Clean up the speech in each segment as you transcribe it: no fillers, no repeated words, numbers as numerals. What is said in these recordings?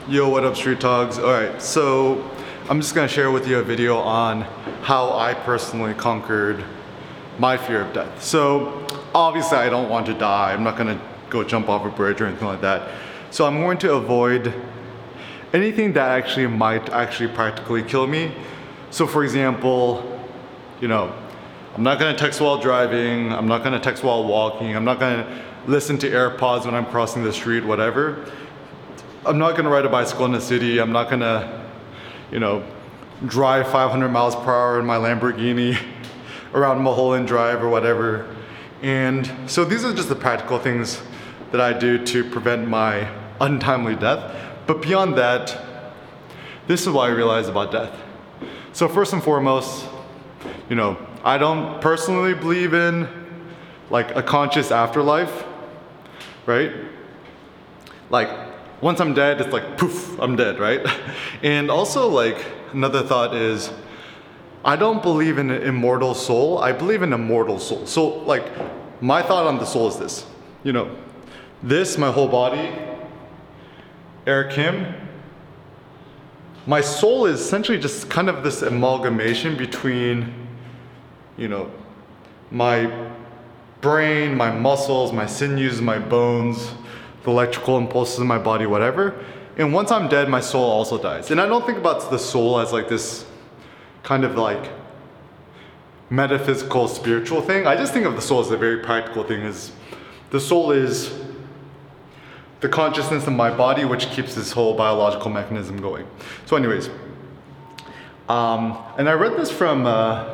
Yo, what up, Street Dogs? Alright, so I'm just gonna share with you a video on how I personally conquered my fear of death. So obviously I don't want to die. I'm not gonna go jump off a bridge or anything like that. So I'm going to avoid anything that actually might practically kill me. So for example, I'm not gonna text while driving, I'm not gonna text while walking, I'm not gonna listen to AirPods when I'm crossing the street, whatever. I'm not gonna ride a bicycle in the city, I'm not gonna, drive 500 miles per hour in my Lamborghini around Mulholland Drive or whatever. And so these are just the practical things that I do to prevent my untimely death. But beyond that, this is what I realized about death. So first and foremost, I don't personally believe in like a conscious afterlife, right? Like once I'm dead, it's like poof, I'm dead, right? And also like another thought is, I don't believe in an immortal soul, I believe in a mortal soul. So like my thought on the soul is this, this, my whole body, Eric Kim, my soul is essentially just kind of this amalgamation between, my brain, my muscles, my sinews, my bones, the electrical impulses in my body, whatever. And once I'm dead, my soul also dies. And I don't think about the soul as like this kind of like metaphysical, spiritual thing. I just think of the soul as a very practical thing. Is the soul is the consciousness of my body, which keeps this whole biological mechanism going. So anyways, and I read this from,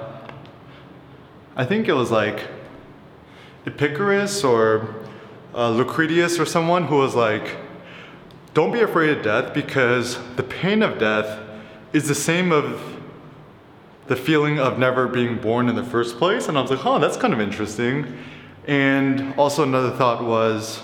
I think it was like Epicurus or Lucretius or someone who was like, don't be afraid of death because the pain of death is the same of the feeling of never being born in the first place. And I was like, oh, that's kind of interesting. And also another thought was,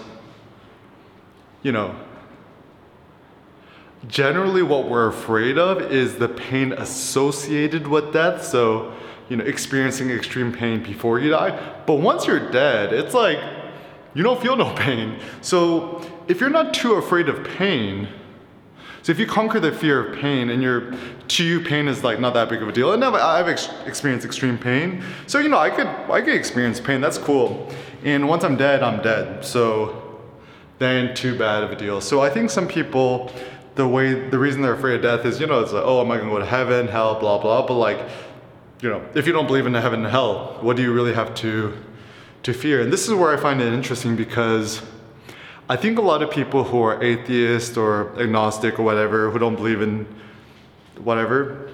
generally what we're afraid of is the pain associated with death. So, experiencing extreme pain before you die. But once you're dead, it's like, you don't feel no pain. So if you're not too afraid of pain, so if you conquer the fear of pain and to you pain is like not that big of a deal. And I've experienced extreme pain. So, I could experience pain, that's cool. And once I'm dead. So that ain't too bad of a deal. So I think some people, the reason they're afraid of death is, it's like, oh, am I gonna go to heaven, hell, blah, blah. But like, if you don't believe in heaven and hell, what do you really have to fear? And this is where I find it interesting because I think a lot of people who are atheist or agnostic or whatever, who don't believe in whatever,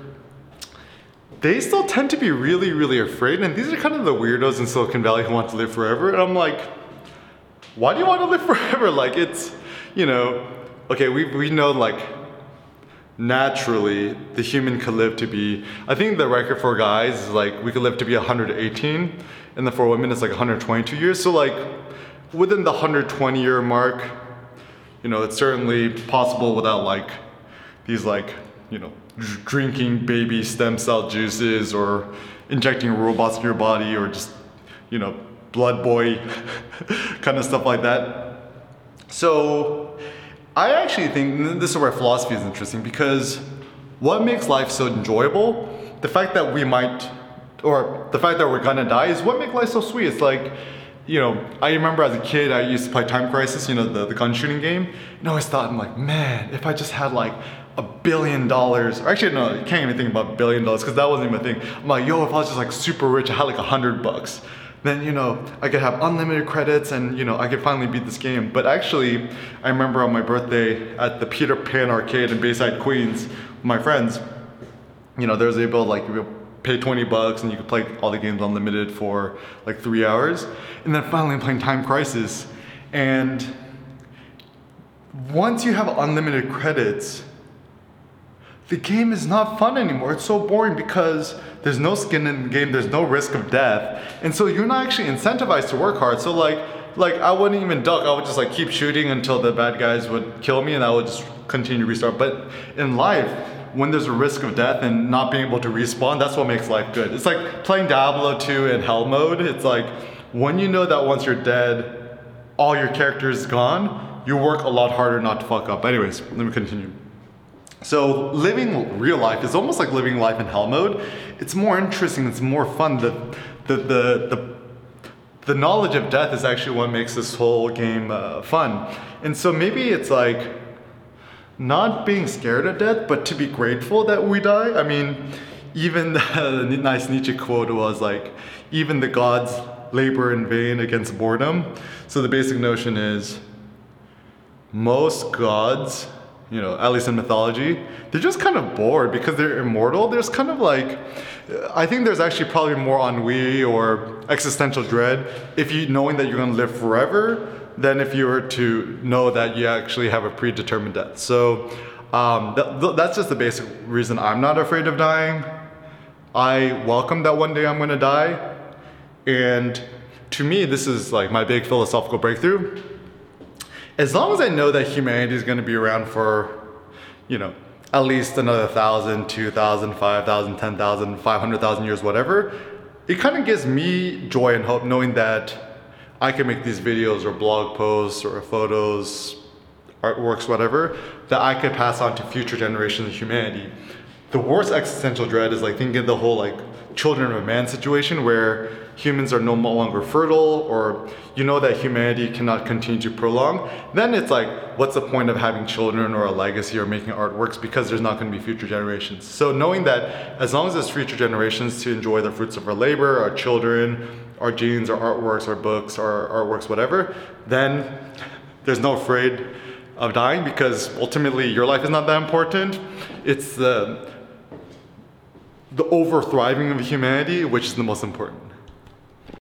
they still tend to be really, really afraid. And these are kind of the weirdos in Silicon Valley who want to live forever. And I'm like, why do you want to live forever? Like it's, okay, we know like naturally the human could live to be, I think the record for guys is like we could live to be 118 and then for women it's like 122 years. So like within the 120 year mark, it's certainly possible without like these like, drinking baby stem cell juices or injecting robots in your body or just, blood boy kind of stuff like that. So I actually think this is where philosophy is interesting because what makes life so enjoyable, the fact that we're gonna die is what makes life so sweet. It's like, I remember as a kid, I used to play Time Crisis, the gun shooting game. And I always thought, I'm like, man, if I just had like $1 billion, or actually no, you can't even think about $1 billion because that wasn't even a thing. I'm like, yo, if I was just like super rich, I had like $100, then, I could have unlimited credits and, I could finally beat this game. But actually, I remember on my birthday at the Peter Pan arcade in Bayside, Queens, with my friends, there was able to like, pay $20 and you could play all the games unlimited for like 3 hours. And then finally I'm playing Time Crisis. And once you have unlimited credits, the game is not fun anymore. It's so boring because there's no skin in the game, there's no risk of death. And so you're not actually incentivized to work hard. So like I wouldn't even duck, I would just like keep shooting until the bad guys would kill me and I would just continue to restart. But in life, when there's a risk of death and not being able to respawn, that's what makes life good. It's like playing Diablo 2 in hell mode. It's like when you know that once you're dead, all your character is gone, you work a lot harder not to fuck up. Anyways, let me continue. So living real life is almost like living life in hell mode. It's more interesting, it's more fun. The knowledge of death is actually what makes this whole game fun. And so maybe it's like not being scared of death, but to be grateful that we die. I mean, even the nice Nietzsche quote was like, even the gods labor in vain against boredom. So the basic notion is most gods, you know, at least in mythology, they're just kind of bored because they're immortal. There's kind of like, I think there's actually probably more ennui or existential dread if you knowing that you're going to live forever than if you were to know that you actually have a predetermined death. So that's just the basic reason I'm not afraid of dying. I welcome that one day I'm going to die. And to me, this is like my big philosophical breakthrough. As long as I know that humanity is going to be around for, you know, at least another 1,000, 2,000, 5,000, 10,000, 500,000 years, whatever, it kind of gives me joy and hope knowing that I can make these videos or blog posts or photos, artworks, whatever, that I could pass on to future generations of humanity. The worst existential dread is like thinking the whole like children of man situation where humans are no longer fertile, or you know that humanity cannot continue to prolong. Then it's like, what's the point of having children or a legacy or making artworks, because there's not going to be future generations. So knowing that as long as there's future generations to enjoy the fruits of our labor, our children, our genes, our artworks, our books, our artworks, whatever, then there's no afraid of dying, because ultimately your life is not that important. It's the over thriving of humanity which is the most important.